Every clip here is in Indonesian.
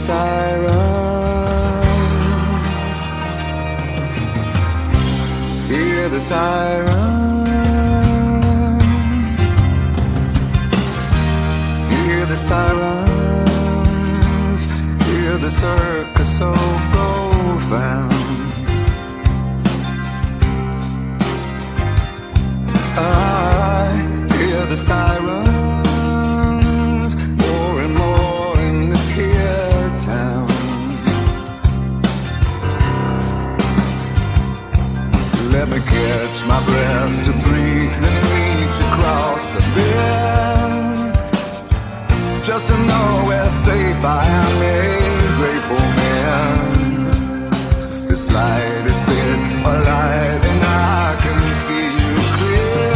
siren. Hear the sirens. Hear the sirens. Hear the circus so profound. I hear the sirens more and more in this here town. Let me catch my breath to breathe and reach across the bend, just to know where safe I am, a grateful man. This light is big, a light, and I can see you clear.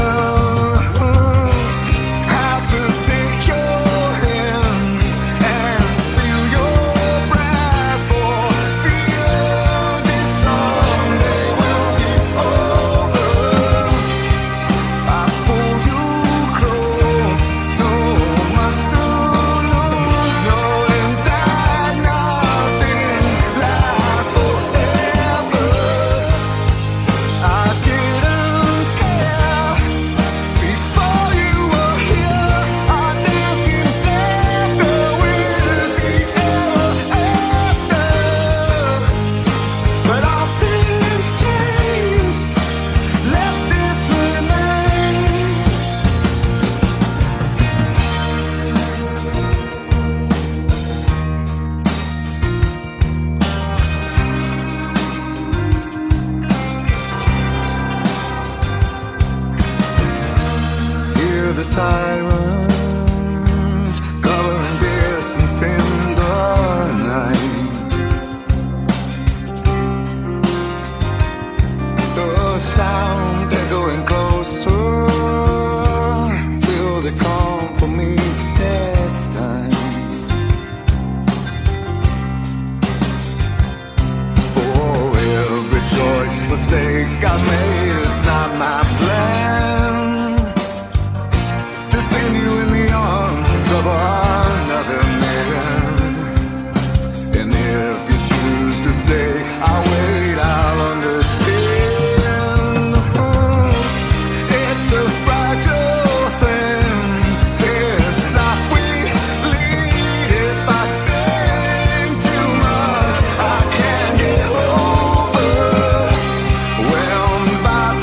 Have to take your hand and feel your breath, for fear this someday will be over. I pull you close, so much to lose, knowing that nothing lasts forever. I didn't care before you were here. I danced in laughter with the ever after. But all things change, let this remain. Hear the sirens covering distance in the night. The sound echoing closer. Will they come for me next time? For every choice, mistake I made is not my plan. To send you in the arms of another man. And if you choose to stay, I'll wait, I'll understand. It's a fragile thing, this life we lead. If I think too much, I can't get over. Whelmed by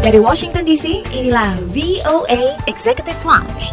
Dari Washington DC, inilah VOA Executive Lounge.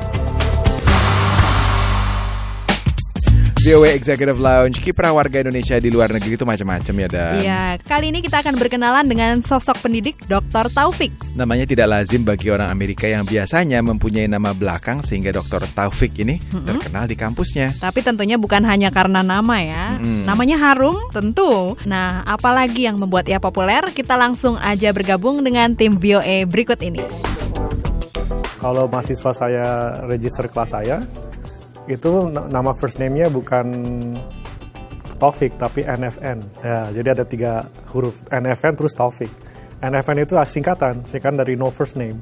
VOA Executive Lounge, kiprah warga Indonesia di luar negeri itu macam-macam ya, Dan. Iya, kali ini kita akan berkenalan dengan sosok pendidik Dr. Taufik. Namanya tidak lazim bagi orang Amerika yang biasanya mempunyai nama belakang, sehingga Dr. Taufik ini terkenal di kampusnya. Tapi tentunya bukan hanya karena nama ya. Namanya harum, tentu. Nah, apalagi yang membuat ia populer? Kita langsung aja bergabung dengan tim VOA berikut ini. Kalau mahasiswa saya register kelas saya, itu nama first name-nya bukan Taufik tapi NFN. Ya, jadi ada 3 huruf, NFN terus Taufik. NFN itu singkatan dari no first name.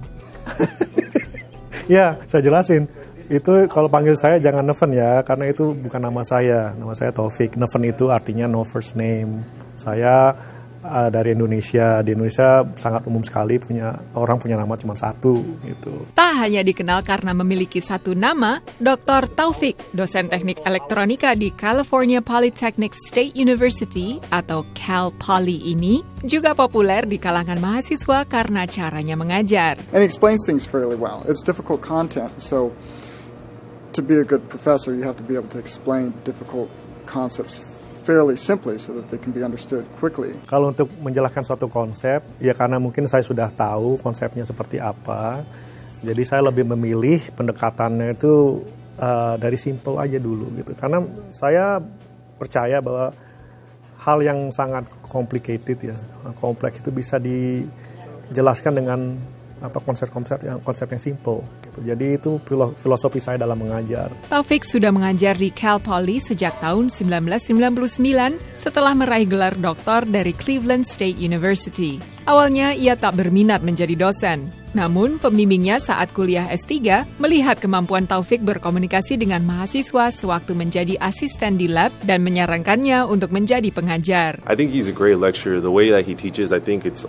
Ya, saya jelasin. Itu kalau panggil saya jangan Neven ya, karena itu bukan nama saya. Nama saya Taufik. Neven itu artinya no first name. Saya dari Indonesia. Di Indonesia sangat umum sekali orang punya nama cuma satu gitu. Tak hanya dikenal karena memiliki satu nama, Dr. Taufik, dosen teknik elektronika di California Polytechnic State University atau Cal Poly ini juga populer di kalangan mahasiswa karena caranya mengajar. And he explains things fairly well. It's difficult content, so to be a good professor, you have to be able to explain difficult concepts fairly simply so that they can be understood quickly. Kalau untuk menjelaskan suatu konsep, ya karena mungkin saya sudah tahu konsepnya seperti apa, jadi saya lebih memilih pendekatannya itu dari simple aja dulu gitu. Karena saya percaya bahwa hal yang sangat complicated ya, kompleks itu bisa dijelaskan dengan konsep yang simple gitu. Jadi itu filosofi saya dalam mengajar. Taufik sudah mengajar di Cal Poly sejak tahun 1999 setelah meraih gelar doktor dari Cleveland State University. Awalnya ia tak berminat menjadi dosen. Namun pembimbingnya saat kuliah S3 melihat kemampuan Taufik berkomunikasi dengan mahasiswa sewaktu menjadi asisten di lab dan menyarankannya untuk menjadi pengajar. I think he's a great lecturer. The way that he teaches, I think it's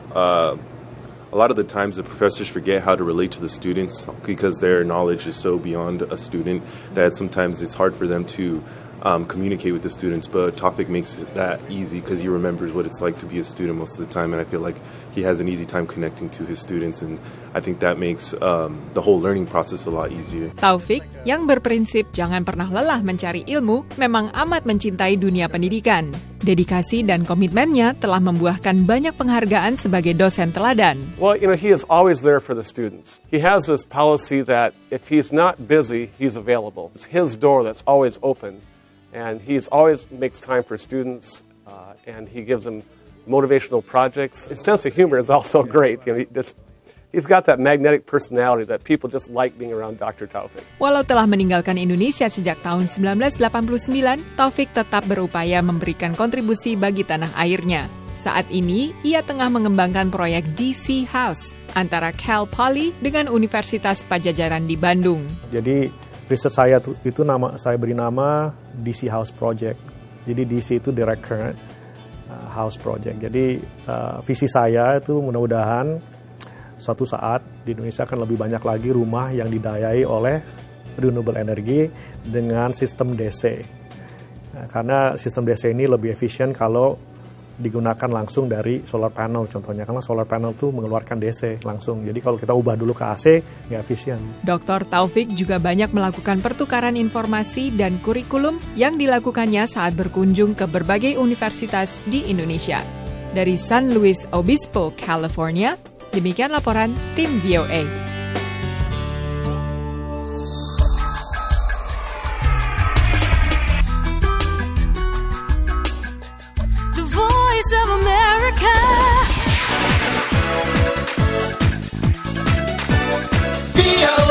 a lot of the times the professors forget how to relate to the students because their knowledge is so beyond a student that sometimes it's hard for them to communicate with the students. But Taufik makes that easy because he remembers what it's like to be a student most of the time, and I feel like he has an easy time connecting to his students, and I think that makes the whole learning process a lot easier. Taufik yang berprinsip jangan pernah lelah mencari ilmu memang amat mencintai dunia pendidikan. Dedikasi dan komitmennya telah membuahkan banyak penghargaan sebagai dosen teladan. Well, he is always there for the students. He has this policy that if he's not busy, he's available. It's his door that's always open, and he's always makes time for students, and he gives them motivational projects. His sense of humor is also great. He's got that magnetic personality that people just like being around Dr. Taufik. Walau telah meninggalkan Indonesia sejak tahun 1989, Taufik tetap berupaya memberikan kontribusi bagi tanah airnya. Saat ini, ia tengah mengembangkan proyek DC House antara Cal Poly dengan Universitas Padjadjaran di Bandung. Jadi riset saya itu saya beri nama DC House Project. Jadi DC itu Direct Current House Project. Jadi visi saya itu mudah-mudahan suatu saat di Indonesia akan lebih banyak lagi rumah yang didayai oleh renewable energy dengan sistem DC. Karena sistem DC ini lebih efisien kalau digunakan langsung dari solar panel contohnya. Karena solar panel itu mengeluarkan DC langsung. Jadi kalau kita ubah dulu ke AC, nggak efisien. Dr. Taufik juga banyak melakukan pertukaran informasi dan kurikulum yang dilakukannya saat berkunjung ke berbagai universitas di Indonesia. Dari San Luis Obispo, California, demikian laporan tim VOA. The Voice of America. VOA.